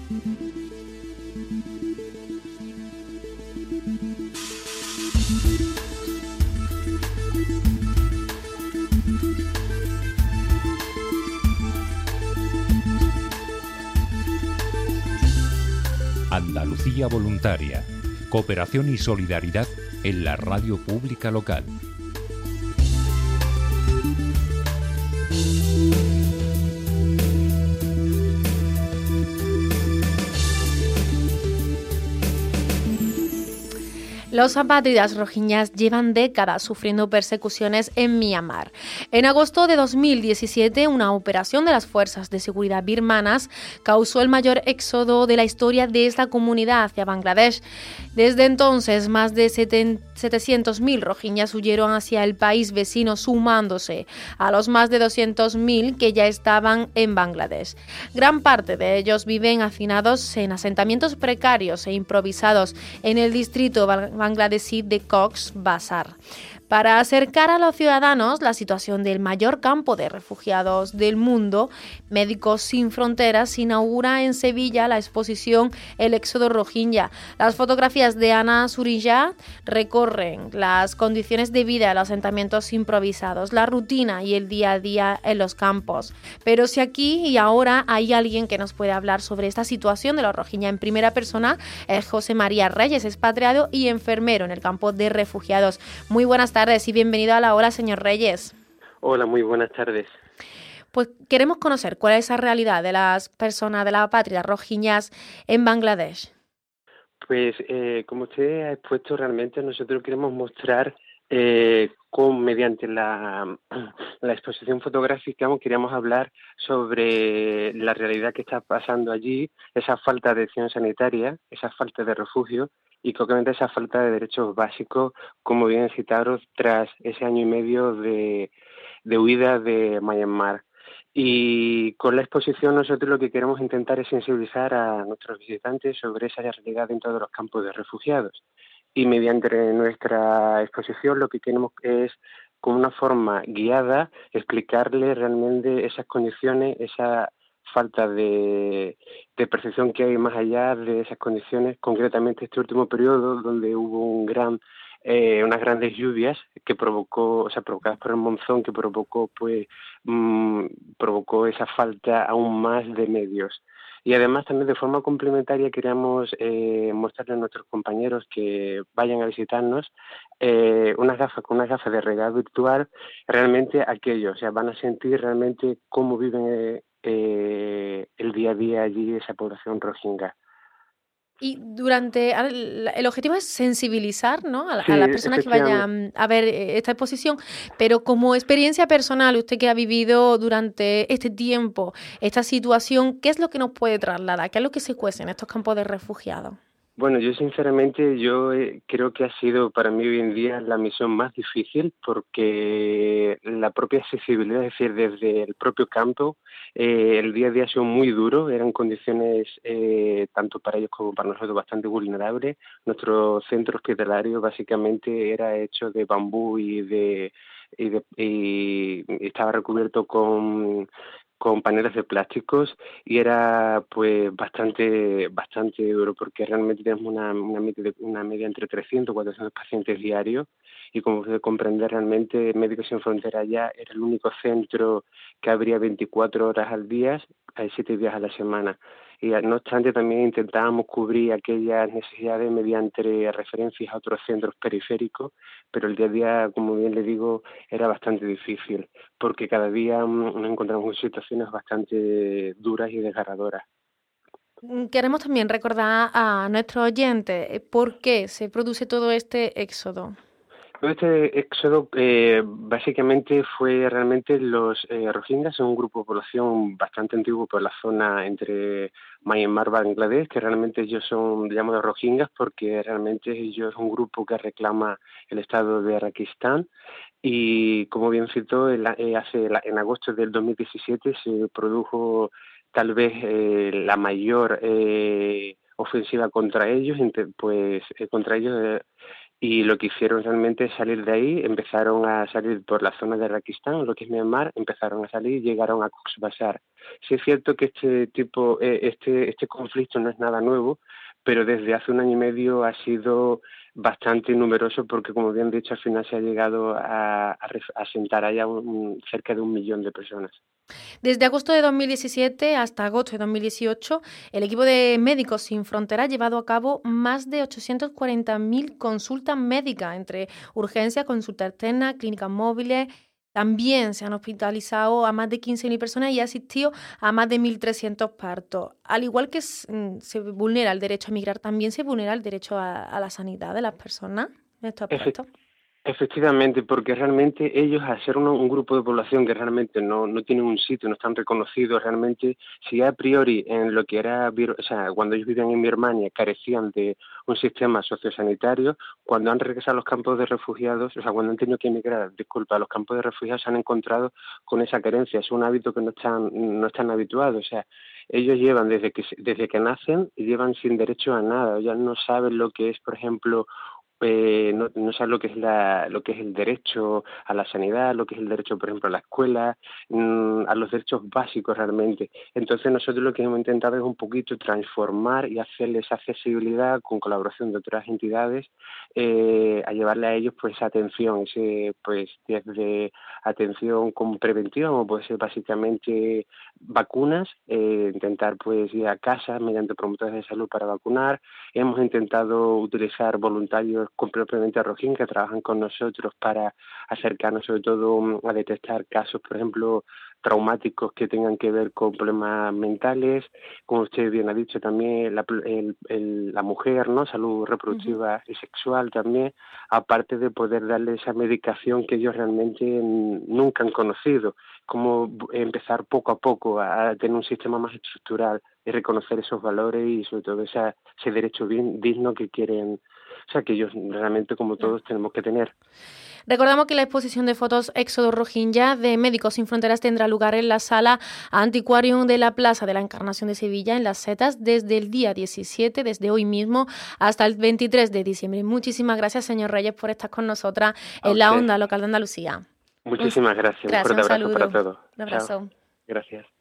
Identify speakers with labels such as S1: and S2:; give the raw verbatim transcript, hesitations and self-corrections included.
S1: Andalucía Voluntaria. Cooperación y solidaridad en la radio pública local.
S2: Los apátridas rohinyás llevan décadas sufriendo persecuciones en Myanmar. En agosto de dos mil diecisiete, una operación de las fuerzas de seguridad birmanas causó el mayor éxodo de la historia de esta comunidad hacia Bangladesh. Desde entonces, más de setecientos mil rohinyás huyeron hacia el país vecino, sumándose a los más de doscientos mil que ya estaban en Bangladesh. Gran parte de ellos viven hacinados en asentamientos precarios e improvisados en el distrito bangladesí de Cox's Bazar. Para acercar a los ciudadanos la situación del mayor campo de refugiados del mundo, Médicos Sin Fronteras inaugura en Sevilla la exposición El Éxodo Rohingya. Las fotografías de Ana Surilla recorren las condiciones de vida de los asentamientos improvisados, la rutina y el día a día en los campos. Pero si aquí y ahora hay alguien que nos puede hablar sobre esta situación de los Rohingya en primera persona, es José María Reyes, expatriado y enfermero en el campo de refugiados. Muy buenas tardes. Tardes y bienvenido a la hora, señor Reyes.
S3: Hola, muy buenas tardes.
S2: Pues queremos conocer cuál es esa realidad de las personas de la apátrida rohinyás en Bangladesh.
S3: Pues eh, como usted ha expuesto, realmente nosotros queremos mostrar eh, cómo mediante la, la exposición fotográfica queríamos hablar sobre la realidad que está pasando allí, esa falta de atención sanitaria, esa falta de refugio y concretamente esa falta de derechos básicos, como bien citaron, tras ese año y medio de, de huida de Myanmar. Y con la exposición nosotros lo que queremos intentar es sensibilizar a nuestros visitantes sobre esa realidad dentro de los campos de refugiados. Y mediante nuestra exposición lo que queremos es, con una forma guiada, explicarles realmente esas condiciones, esa falta de, de percepción que hay más allá de esas condiciones, concretamente este último periodo donde hubo un gran, eh, unas grandes lluvias que provocó, o sea, provocadas por el monzón, que provocó, pues, mmm, provocó esa falta aún más de medios. Y además también de forma complementaria queríamos eh, mostrarle a nuestros compañeros que vayan a visitarnos eh, unas gafas con unas gafas de realidad virtual, realmente aquello, o sea, van a sentir realmente cómo viven eh, eh, el día a día allí esa población rohingya.
S2: Y durante el objetivo es sensibilizar, ¿no?, a, la,
S3: sí,
S2: a las personas que vayan a ver esta exposición, pero como experiencia personal, usted que ha vivido durante este tiempo esta situación, ¿qué es lo que nos puede trasladar? ¿Qué es lo que se cuece en estos campos de refugiados?
S3: Bueno, yo sinceramente yo eh, creo que ha sido para mí hoy en día la misión más difícil porque la propia accesibilidad, es decir, desde el propio campo, eh, el día a día ha sido muy duro, eran condiciones eh, tanto para ellos como para nosotros bastante vulnerables. Nuestro centro hospitalario básicamente era hecho de bambú y de y, de, y estaba recubierto con con paneles de plásticos y era pues bastante bastante duro porque realmente tenemos una, una, media, una media entre trescientos y cuatrocientos pacientes diarios y como puede comprender realmente Médicos Sin Fronteras ya era el único centro que abría veinticuatro horas al día, siete días a la semana. Y no obstante también intentábamos cubrir aquellas necesidades mediante referencias a otros centros periféricos, pero el día a día, como bien le digo, era bastante difícil, porque cada día nos encontramos en situaciones bastante duras y desgarradoras.
S2: Queremos también recordar a nuestros oyentes por qué se produce todo este éxodo.
S3: Este éxodo eh, básicamente fue realmente los eh, rohingyas, son un grupo de población bastante antiguo por la zona entre Myanmar y Bangladesh, que realmente ellos son llamados rohingyas porque realmente ellos son un grupo que reclama el estado de Rakistán y como bien citó, el, eh, hace la, en agosto del dos mil diecisiete se produjo tal vez eh, la mayor eh, ofensiva contra ellos, pues eh, contra ellos eh, y lo que hicieron realmente es salir de ahí, empezaron a salir por la zona de Rakistán, lo que es Myanmar, empezaron a salir y llegaron a Cox's Bazar. Sí es cierto que este tipo, eh, este, este conflicto no es nada nuevo, pero desde hace un año y medio ha sido bastante numeroso porque, como bien dicho, al final se ha llegado a, a asentar allá un, cerca de un millón de personas.
S2: Desde agosto de dos mil diecisiete hasta agosto de dos mil dieciocho, el equipo de Médicos Sin Fronteras ha llevado a cabo más de ochocientas cuarenta mil consultas médicas, entre urgencias, consultas externas, clínicas móviles. También se han hospitalizado a más de quince mil personas y ha asistido a más de mil trescientos partos. Al igual que se vulnera el derecho a migrar, también se vulnera el derecho a, a la sanidad de las personas en estos aspectos.
S3: Efectivamente, porque realmente ellos, al ser un, un grupo de población que realmente no, no tienen un sitio, no están reconocidos, realmente, si a priori en lo que era, o sea, cuando ellos vivían en Birmania carecían de un sistema sociosanitario, cuando han regresado a los campos de refugiados, o sea, cuando han tenido que emigrar, disculpa, a los campos de refugiados se han encontrado con esa carencia, es un hábito que no están, no están habituados, o sea, ellos llevan desde que, desde que nacen y llevan sin derecho a nada, ya no saben lo que es, por ejemplo, Eh, no, no sabe lo que es la, lo que es el derecho a la sanidad, lo que es el derecho, por ejemplo, a la escuela, mmm, a los derechos básicos realmente. Entonces nosotros lo que hemos intentado es un poquito transformar y hacerles accesibilidad con colaboración de otras entidades, eh, a llevarle a ellos pues atención, ese pues desde atención con prevención, o puede ser básicamente vacunas, eh, intentar pues ir a casa mediante promotores de salud para vacunar. Hemos intentado utilizar voluntarios completamente rojín que trabajan con nosotros para acercarnos sobre todo a detectar casos, por ejemplo, traumáticos que tengan que ver con problemas mentales, como usted bien ha dicho también, la, el, el, la mujer, ¿no? Salud reproductiva uh-huh. y sexual también, aparte de poder darle esa medicación que ellos realmente nunca han conocido, como empezar poco a poco a tener un sistema más estructural y reconocer esos valores y sobre todo esa, ese derecho bien, digno que quieren, o sea, que ellos realmente como todos tenemos que tener.
S2: Recordamos que la exposición de fotos Éxodo Rohingya de Médicos Sin Fronteras tendrá lugar en la sala Antiquarium de la Plaza de la Encarnación de Sevilla, en Las Setas, desde el día diecisiete, desde hoy mismo, hasta el veintitrés de diciembre. Muchísimas gracias, señor Reyes, por estar con nosotras en la Onda Local de Andalucía.
S3: Muchísimas gracias.
S2: gracias
S3: Un fuerte
S2: un
S3: abrazo para todos.
S2: Un abrazo.
S3: Chao. Gracias.